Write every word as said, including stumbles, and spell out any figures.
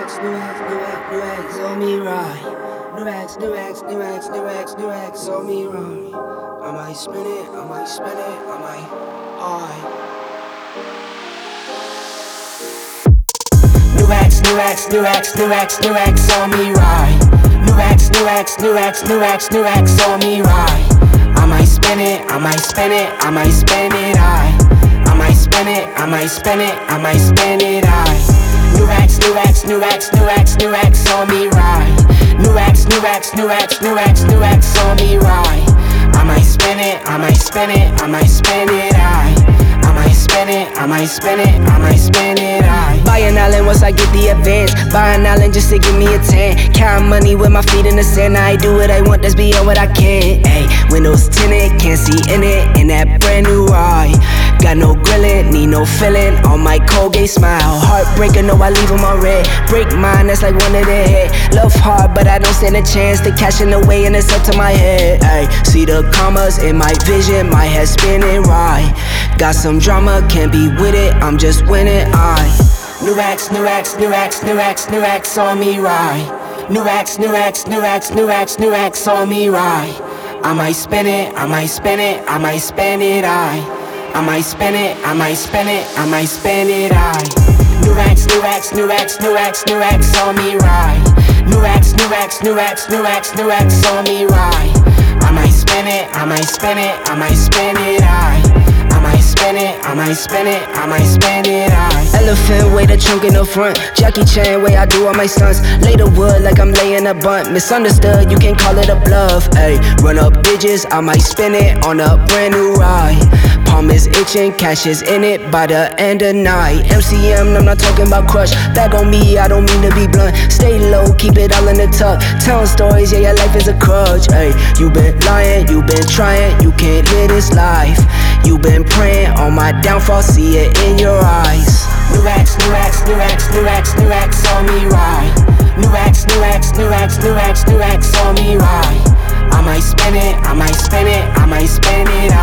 racks, new racks, new racks, new racks on me right. New racks, new racks, new racks, new racks, new racks on me right. I might spin it, I might spin it, I might. Alright. New racks, new racks, new racks, new racks, new racks on me right. New racks, new racks, new racks, new racks, new racks on me right. I might spin it, I might spin it, I might spin it, I. I might spin it, I might spin it, I might spin it, I. New racks, new racks, new racks, new racks, new racks on me right. New racks, new racks, new racks, new racks, new racks on me right. I might spin it, I might spin it, I might spin it, I. I might spin it, I might spin it, I might spin it, I. Buy an island once I get the advance. Buy an island just to give me a tan. Count money with my feet in the sand. I do what I want, that's beyond what I can. Ayy, windows tinted, can't see in it. In that brand new ride. Got no grillin', need no fillin'. On my Colgate smile. Heartbreaker, no, I leave 'em on red. Break mine, that's like one of the head. Love hard, but I don't stand a chance. The cash in the way and it's up to my head. Ayy, see the commas in my vision, my head spinning right. Got some drama, can't be with it, I'm just winning, I. New racks, new racks, new racks, new racks, new racks on me right. New racks, new racks, new racks, new racks, new racks on me right. I might spin it, I might spin it, I might spin it, I. I might spin it, I might spin it, I might spin it, I. New racks, new racks, new racks, new racks, new racks on me right. New racks, new racks, new racks, new racks, new racks on me right. I might spin it, I might spin it, I might spin it, I. I might spin it, I might spin it, I might spin it, I. Elephant way the trunk in the front. Jackie Chan way I do all my stunts. Lay the wood like I'm laying a bunt. Misunderstood, you can call it a bluff. Ayy, run up digits, I might spin it on a brand new ride. Palm is itching, cash is in it by the end of night. M C M, I'm not talking about crush. Back on me, I don't mean to be blunt. Stay low, keep it all in the tuck. Telling stories, yeah, your life is a crutch. Ayy, you been lying, you been trying, you can't live this life. You been praying on my downfall, see it in your eyes. New racks, new racks, new racks, new racks, new racks on me right. New racks, new racks, new racks, new racks, new racks on me right. I might spin it, I might spin it, I might spin it,